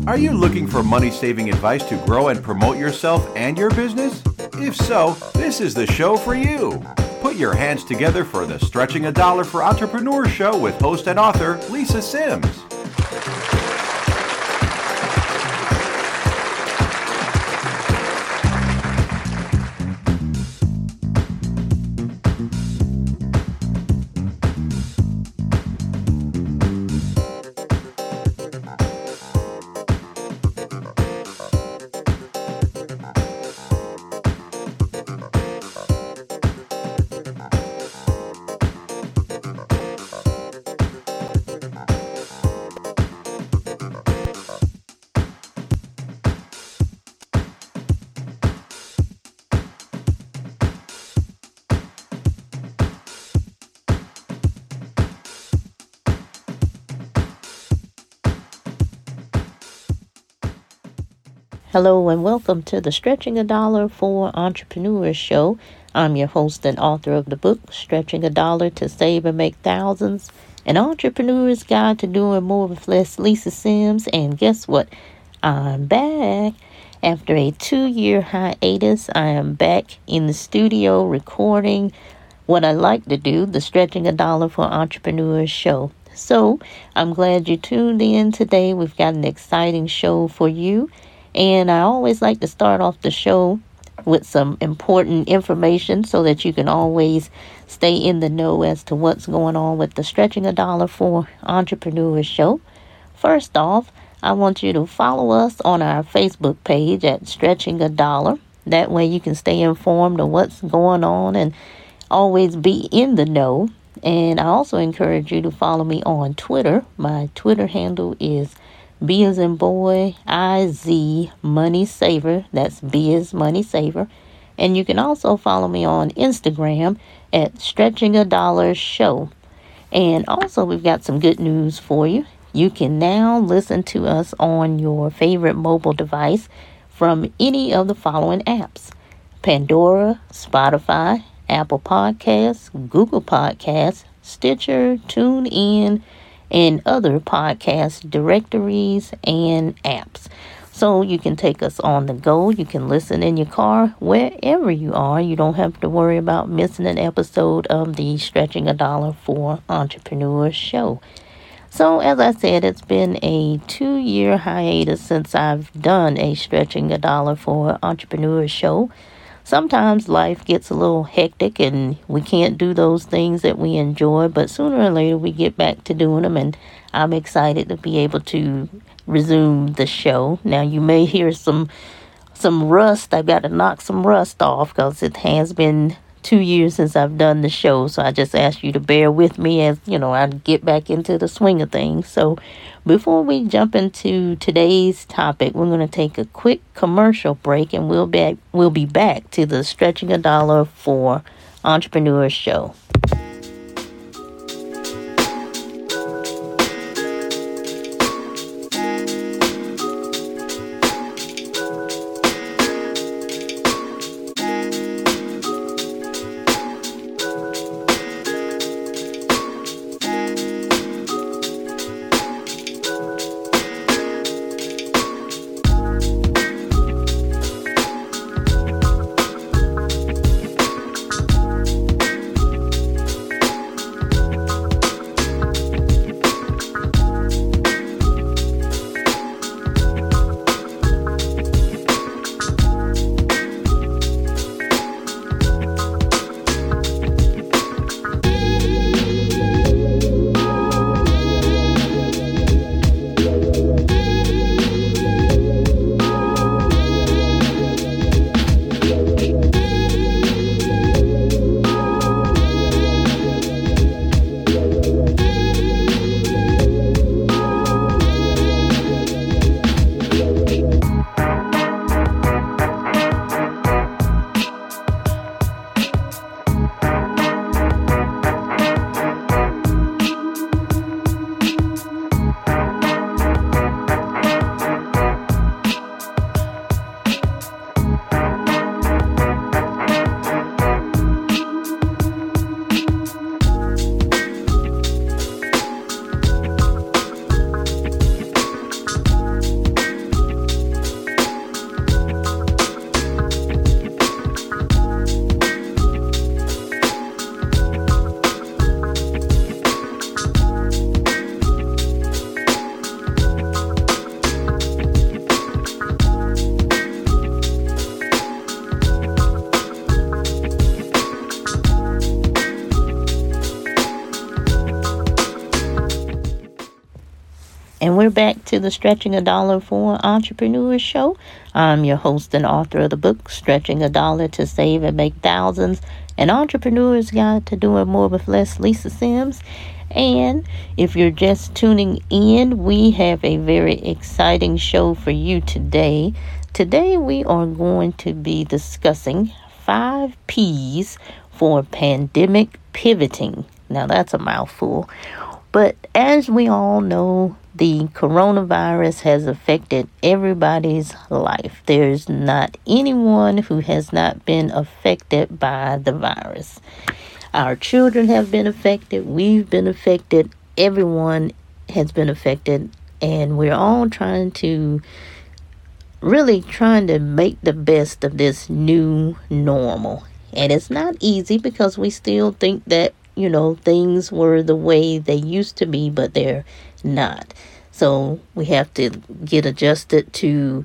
Are you looking for money-saving advice to grow and promote yourself and your business? If so, this is the show for you. Put your hands together for the Stretching a Dollar for Entrepreneurs show with host and author Lisa Sims. Hello and welcome to the Stretching a Dollar for Entrepreneurs show. I'm your host and author of the book, Stretching a Dollar to Save and Make Thousands, an entrepreneur's guide to doing more with less, Lisa Sims. And guess what? I'm back. After a 2-year hiatus, I am back in the studio recording what I like to do, the Stretching a Dollar for Entrepreneurs show. So I'm glad you tuned in today. We've got an exciting show for you. And I always like to start off the show with some important information so that you can always stay in the know as to what's going on with the Stretching a Dollar for Entrepreneurs show. First off, I want you to follow us on our Facebook page at Stretching a Dollar. That way you can stay informed of what's going on and always be in the know. And I also encourage you to follow me on Twitter. My Twitter handle is B as in boy, IZ Money Saver. That's B as Money Saver. And you can also follow me on Instagram at Stretching a Dollar Show. And also we've got some good news for you. You can now listen to us on your favorite mobile device from any of the following apps: Pandora, Spotify, Apple Podcasts, Google Podcasts, Stitcher, TuneIn, and other podcast directories and apps. So you can take us on the go. You can listen in your car, wherever you are. You don't have to worry about missing an episode of the Stretching a Dollar for Entrepreneurs show. So as I said, it's been a 2-year hiatus since I've done a Stretching a Dollar for Entrepreneurs show. Sometimes life gets a little hectic and we can't do those things that we enjoy, but sooner or later we get back to doing them, and I'm excited to be able to resume the show. Now you may hear some rust. I've got to knock some rust off because it has been 2 years since I've done the show, so I just ask you to bear with me as, I get back into the swing of things. So before we jump into today's topic, we're going to take a quick commercial break, and we'll be back to the Stretching a Dollar for Entrepreneurs show. And we're back to the Stretching a Dollar for Entrepreneurs show. I'm your host and author of the book, Stretching a Dollar to Save and Make Thousands, An Entrepreneur's Guide to Doing More with Less, Lisa Sims. And if you're just tuning in, we have a very exciting show for you today. Today we are going to be discussing 5 P's for pandemic pivoting. Now that's a mouthful. But as we all know, the coronavirus has affected everybody's life. There's not anyone who has not been affected by the virus. Our children have been affected. We've been affected. Everyone has been affected. And we're all trying to make the best of this new normal. And it's not easy because we still think that things were the way they used to be, but they're not. So we have to get adjusted to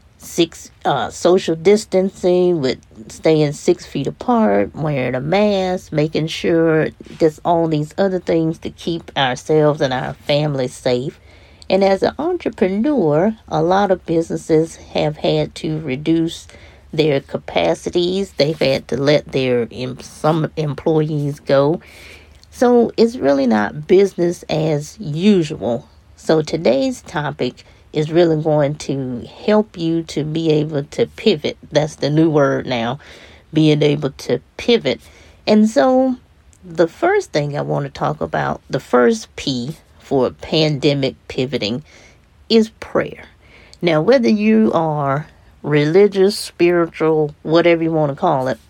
social distancing, with staying 6 feet apart, wearing a mask, making sure just all these other things to keep ourselves and our families safe. And as an entrepreneur, a lot of businesses have had to reduce their capacities. They've had to let some employees go. So it's really not business as usual. So today's topic is really going to help you to be able to pivot. That's the new word now, being able to pivot. And so the first thing I want to talk about, the first P for pandemic pivoting, is prayer. Now, whether you are religious, spiritual, whatever you want to call it,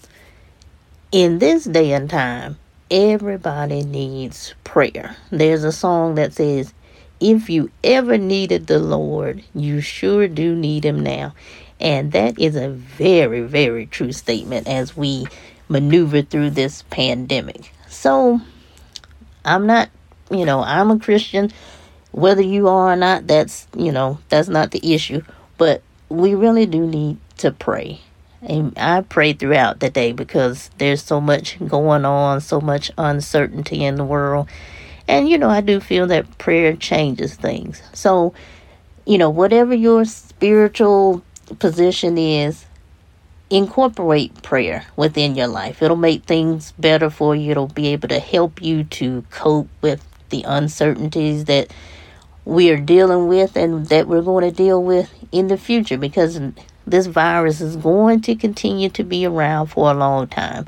in this day and time, everybody needs prayer. There's a song that says, if you ever needed the Lord, you sure do need him now. And that is a very, very true statement as we maneuver through this pandemic. So I'm a Christian. Whether you are or not, that's not the issue. But we really do need to pray. And I pray throughout the day because there's so much going on, so much uncertainty in the world. And, I do feel that prayer changes things. So, whatever your spiritual position is, incorporate prayer within your life. It'll make things better for you. It'll be able to help you to cope with the uncertainties that we are dealing with and that we're going to deal with in the future, because this virus is going to continue to be around for a long time.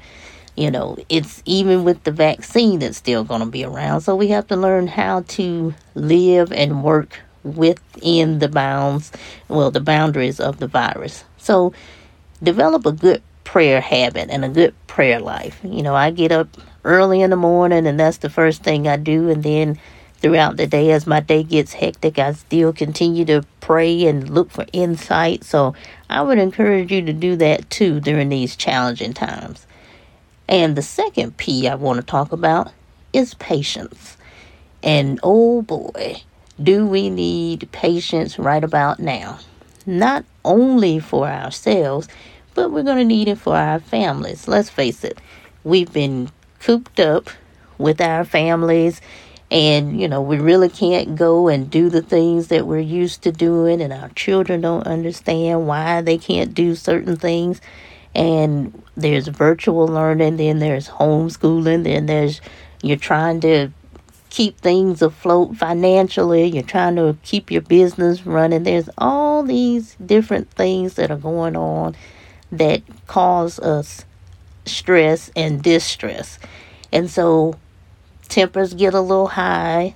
It's even with the vaccine that's still going to be around. So we have to learn how to live and work within the boundaries of the virus. So develop a good prayer habit and a good prayer life. I get up early in the morning and that's the first thing I do. And then throughout the day, as my day gets hectic, I still continue to pray and look for insight. So I would encourage you to do that too during these challenging times. And the second P I want to talk about is patience. And oh boy, do we need patience right about now. Not only for ourselves, but we're going to need it for our families. Let's face it, we've been cooped up with our families. And, we really can't go and do the things that we're used to doing. And our children don't understand why they can't do certain things. And there's virtual learning. Then there's homeschooling. Then you're trying to keep things afloat financially. You're trying to keep your business running. There's all these different things that are going on that cause us stress and distress. And so tempers get a little high.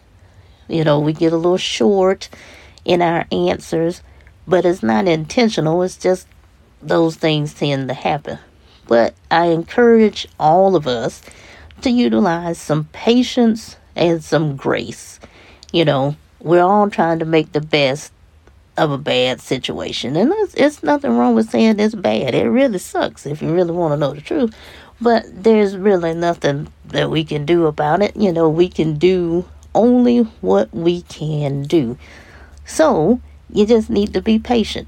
We get a little short in our answers, but it's not intentional. It's just those things tend to happen. But I encourage all of us to utilize some patience and some grace. We're all trying to make the best of a bad situation. And it's nothing wrong with saying it's bad. It really sucks if you really want to know the truth. But there's really nothing that we can do about it. We can do only what we can do. So you just need to be patient.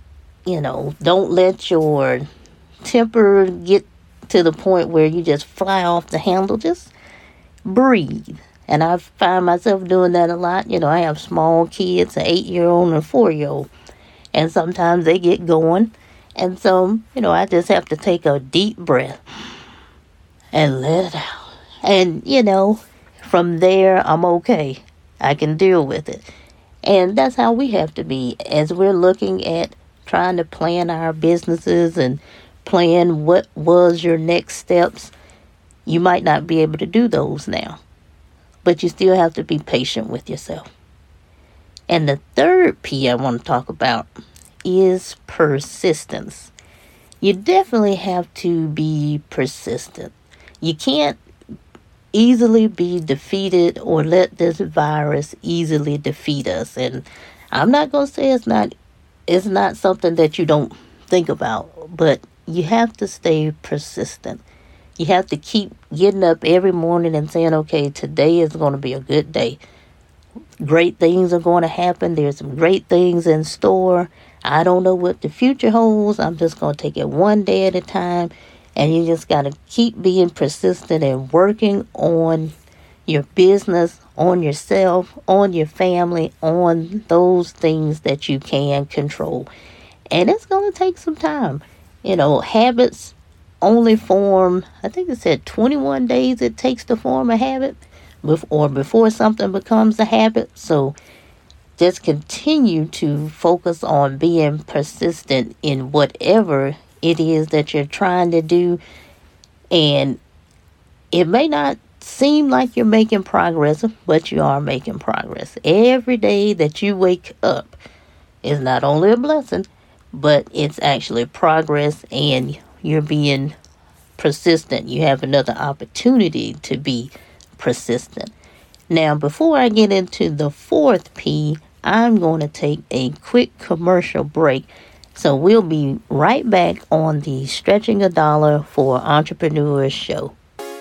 Don't let your temper get to the point where you just fly off the handle. Just breathe And I find myself doing that a lot. I have small kids, an 8-year-old and a 4-year-old. And sometimes they get going. And so, I just have to take a deep breath and let it out. And, from there, I'm okay. I can deal with it. And that's how we have to be as we're looking at trying to plan our businesses and plan what was your next steps. You might not be able to do those now, but you still have to be patient with yourself. And the third P I want to talk about is persistence. You definitely have to be persistent. You can't easily be defeated or let this virus easily defeat us. And I'm not going to say it's not something that you don't think about, but you have to stay persistent. You have to keep getting up every morning and saying, okay, today is going to be a good day. Great things are going to happen. There's some great things in store. I don't know what the future holds. I'm just going to take it one day at a time. And you just got to keep being persistent and working on your business, on yourself, on your family, on those things that you can control. And it's going to take some time. Habits only form, I think it said 21 days it takes to form a habit before something becomes a habit. So just continue to focus on being persistent in whatever it is that you're trying to do. And it may not seem like you're making progress, but you are making progress. Every day that you wake up is not only a blessing, but it's actually progress, and you're being persistent. You have another opportunity to be persistent. Now, before I get into the fourth P, I'm going to take a quick commercial break. So we'll be right back on the Stretching a Dollar for Entrepreneurs show.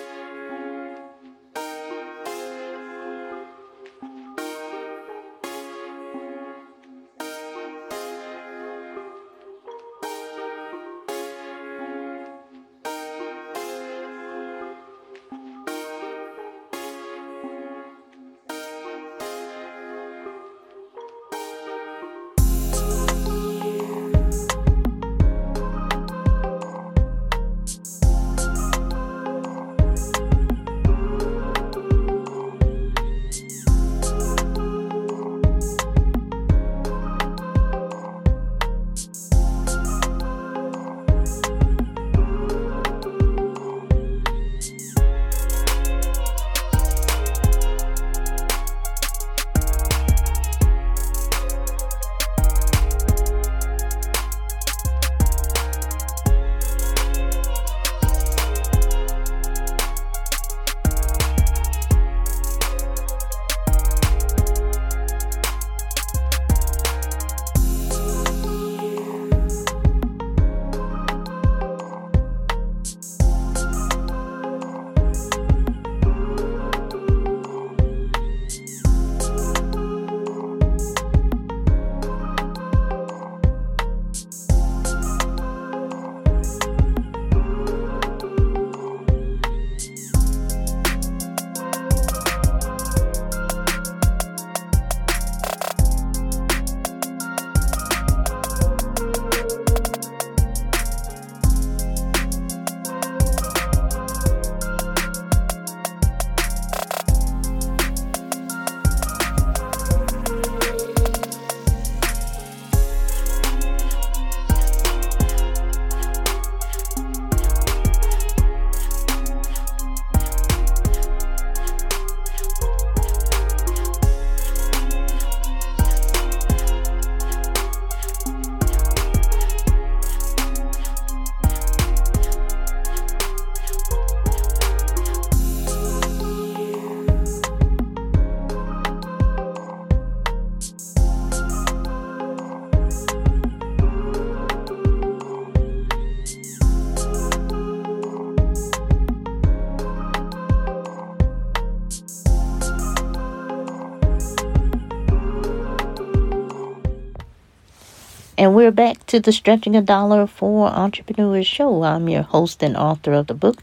And we're back to the Stretching a Dollar for Entrepreneurs show. I'm your host and author of the book,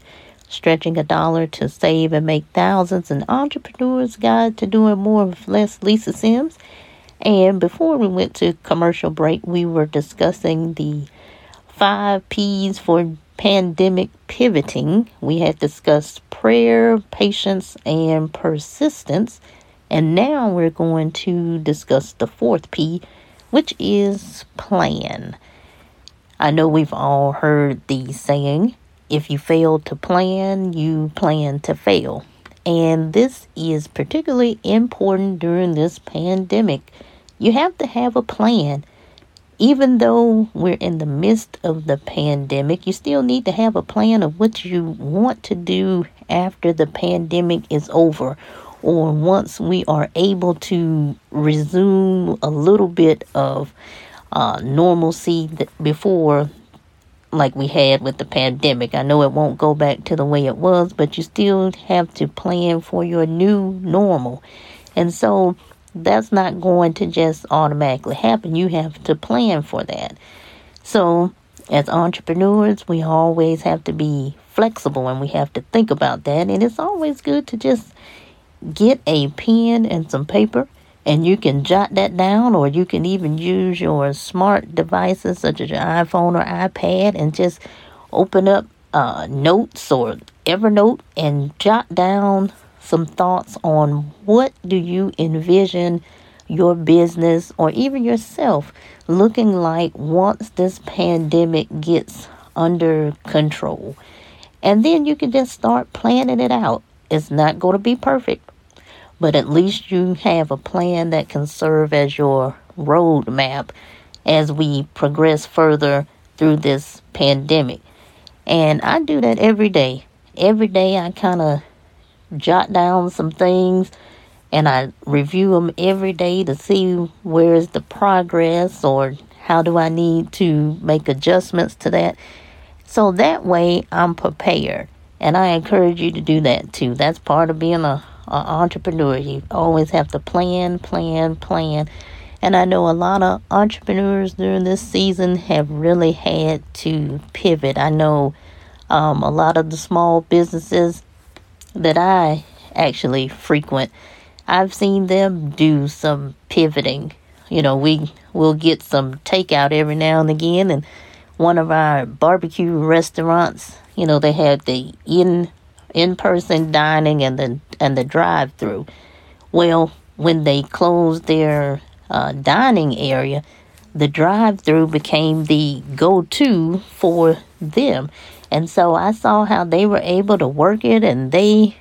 Stretching a Dollar to Save and Make Thousands, an entrepreneur's guide to doing more with less. Lisa Sims. And before we went to commercial break, we were discussing the 5 P's for pandemic pivoting. We had discussed prayer, patience, and persistence. And now we're going to discuss the 4th P, which is plan. I know we've all heard the saying, if you fail to plan, you plan to fail. And this is particularly important during this pandemic. You have to have a plan. Even though we're in the midst of the pandemic, you still need to have a plan of what you want to do after the pandemic is over, or once we are able to resume a little bit of normalcy before, like we had with the pandemic. I know it won't go back to the way it was, but you still have to plan for your new normal. And so that's not going to just automatically happen. You have to plan for that. So as entrepreneurs, we always have to be flexible, and we have to think about that. And it's always good to just get a pen and some paper, and you can jot that down, or you can even use your smart devices such as your iPhone or iPad and just open up Notes or Evernote and jot down some thoughts on what do you envision your business or even yourself looking like once this pandemic gets under control. And then you can just start planning it out. It's not going to be perfect, but at least you have a plan that can serve as your roadmap as we progress further through this pandemic. And I do that every day. Every day I kind of jot down some things, and I review them every day to see where is the progress or how do I need to make adjustments to that. So that way I'm prepared. And I encourage you to do that too. That's part of being an entrepreneur. You always have to plan. And I know a lot of entrepreneurs during this season have really had to pivot. I know a lot of the small businesses that I actually frequent, I've seen them do some pivoting. You know, we'll get some takeout every now and again, and one of our barbecue restaurants, you know, they had the in-person dining and the drive-through. Well, when they closed their dining area, the drive-through became the go-to for them. And so I saw how they were able to work it, and they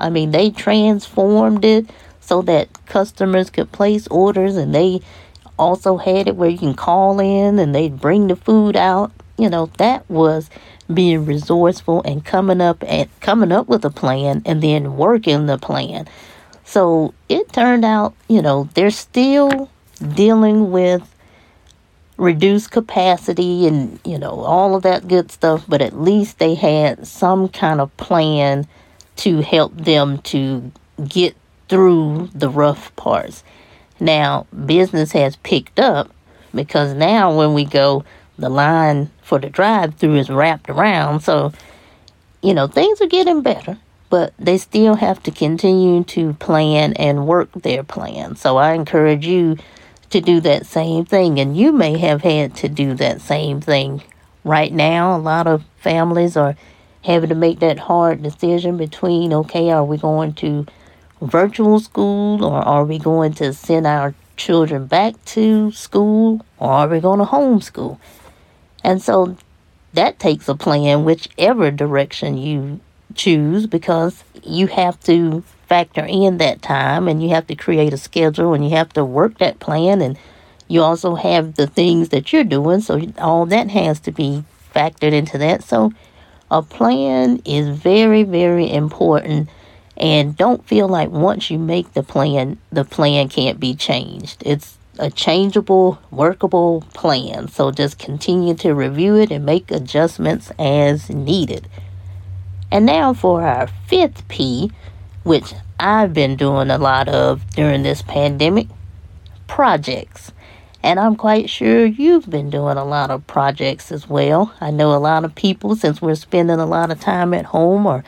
transformed it so that customers could place orders, and they also had it where you can call in and they'd bring the food out. You know, that was being resourceful and coming up with a plan and then working the plan. So it turned out, you know, they're still dealing with reduced capacity and, you know, all of that good stuff, but at least they had some kind of plan to help them to get through the rough parts. Now, business has picked up because now when we go, the line for the drive-through is wrapped around. So, you know, things are getting better, but they still have to continue to plan and work their plan. So I encourage you to do that same thing, and you may have had to do that same thing. Right now, a lot of families are having to make that hard decision between, okay, are we going to virtual school, or are we going to send our children back to school, or are we going to homeschool? And so that takes a plan whichever direction you choose, because you have to factor in that time, and you have to create a schedule, and you have to work that plan, and you also have the things that you're doing, so all that has to be factored into that. So a plan is very, very important, and don't feel like once you make the plan can't be changed. It's a changeable, workable plan, so just continue to review it and make adjustments as needed. And now for our 5th P, which I've been doing a lot of during this pandemic, projects. And I'm quite sure you've been doing a lot of projects as well. I know a lot of people, since we're spending a lot of time at home, are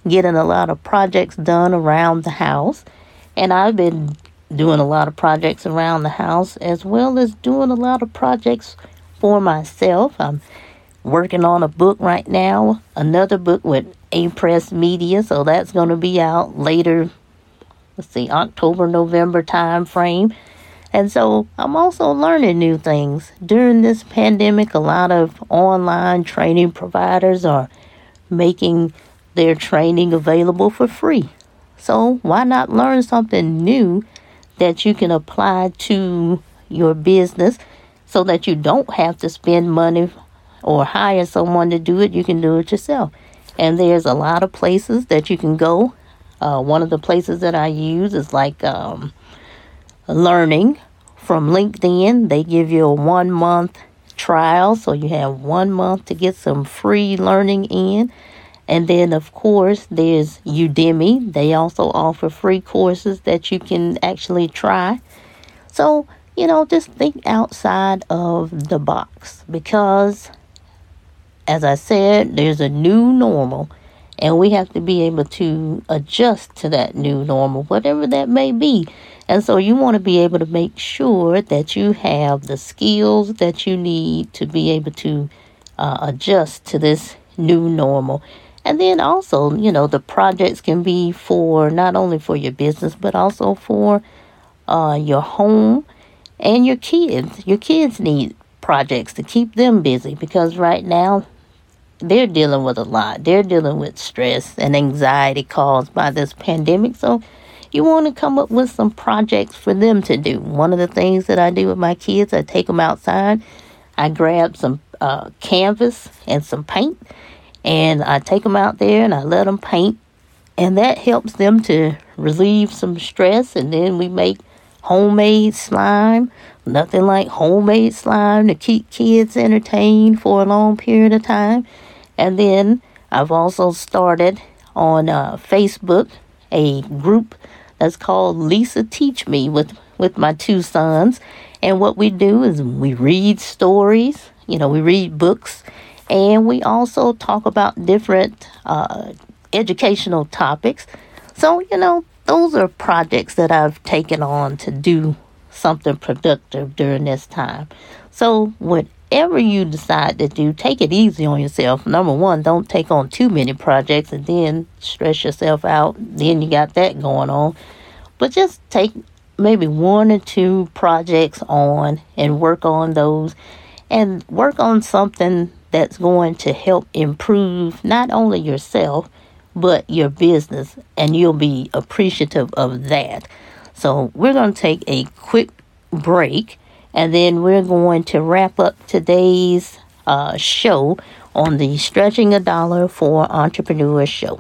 getting a lot of projects done around the house. And I've been doing a lot of projects around the house as well as doing a lot of projects for myself. I'm working on a book right now, another book with A-Press Media, so that's going to be out later, October, November time frame. And so I'm also learning new things. During this pandemic, a lot of online training providers are making their training available for free. So why not learn something new that you can apply to your business so that you don't have to spend money or hire someone to do it? You can do it yourself. And there's a lot of places that you can go. One of the places that I use is like Learning from LinkedIn. They give you a 1-month trial, so you have 1 month to get some free learning in. And then, of course, there's Udemy. They also offer free courses that you can actually try. So, just think outside of the box because, as I said, there's a new normal. And we have to be able to adjust to that new normal, whatever that may be. And so you want to be able to make sure that you have the skills that you need to be able to adjust to this new normal. And then also, the projects can be for not only for your business, but also for your home and your kids. Your kids need projects to keep them busy because right now, they're dealing with a lot. They're dealing with stress and anxiety caused by this pandemic. So you want to come up with some projects for them to do. One of the things that I do with my kids, I take them outside. I grab some canvas and some paint. And I take them out there and I let them paint. And that helps them to relieve some stress. And then we make homemade slime. Nothing like homemade slime to keep kids entertained for a long period of time. And then I've also started on Facebook a group that's called Lisa Teach Me with my 2 sons. And what we do is we read stories, we read books, and we also talk about different educational topics. So, those are projects that I've taken on to do something productive during this time. So whatever you decide to do, take it easy on yourself. Number one, don't take on too many projects and then stress yourself out. Then you got that going on. But just take maybe 1 or 2 projects on and work on those and work on something that's going to help improve not only yourself, but your business, and you'll be appreciative of that. So we're going to take a quick break, and then we're going to wrap up today's show on the Stretching a Dollar for Entrepreneurs show.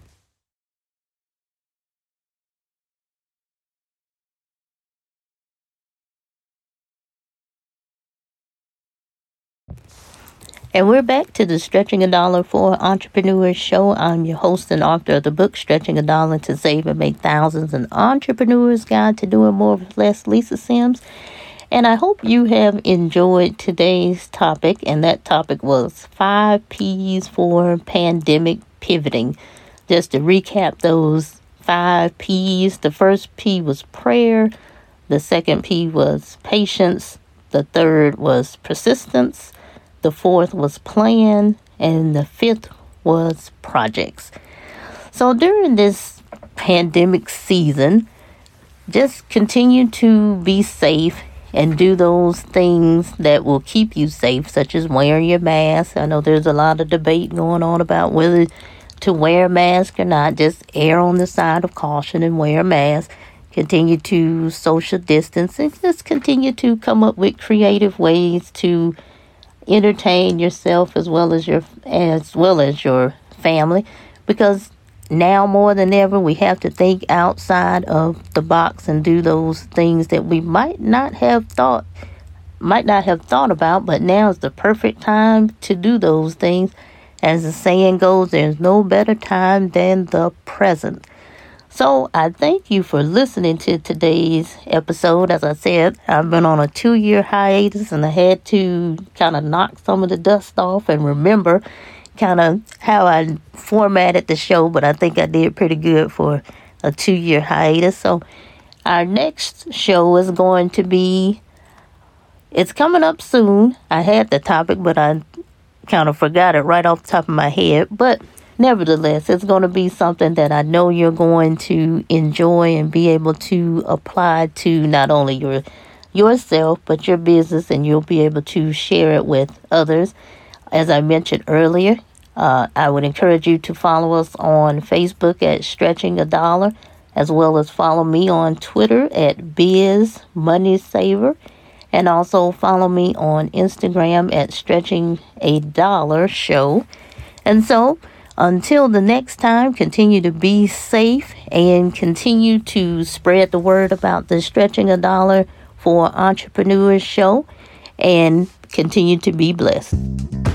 And we're back to the Stretching a Dollar for Entrepreneurs show. I'm your host and author of the book, Stretching a Dollar to Save and Make Thousands, an Entrepreneur's Guide to Doing More with Less, Lisa Sims. And I hope you have enjoyed today's topic. And that topic was 5 P's for pandemic pivoting. Just to recap those 5 P's. The first P was prayer. The second P was patience. The third was persistence. The fourth was plan, and the fifth was projects. So during this pandemic season, just continue to be safe and do those things that will keep you safe, such as wearing your mask. I know there's a lot of debate going on about whether to wear a mask or not. Just err on the side of caution and wear a mask. Continue to social distance and just continue to come up with creative ways to entertain yourself as well as your family, because now more than ever we have to think outside of the box and do those things that we might not have thought about, but now is the perfect time to do those things. As the saying goes, there's no better time than the present. So I thank you for listening to today's episode. As I said, I've been on a 2-year hiatus and I had to kind of knock some of the dust off and remember, kind of how I formatted the show, but I think I did pretty good for a 2-year hiatus. So our next show is going to be, it's coming up soon. I had the topic, but I kind of forgot it right off the top of my head. But nevertheless, it's going to be something that I know you're going to enjoy and be able to apply to not only yourself, but your business, and you'll be able to share it with others. As I mentioned earlier, I would encourage you to follow us on Facebook at Stretching a Dollar, as well as follow me on Twitter at Biz Money Saver, and also follow me on Instagram at Stretching a Dollar Show. And so, until the next time, continue to be safe and continue to spread the word about the Stretching a Dollar for Entrepreneurs show, and continue to be blessed.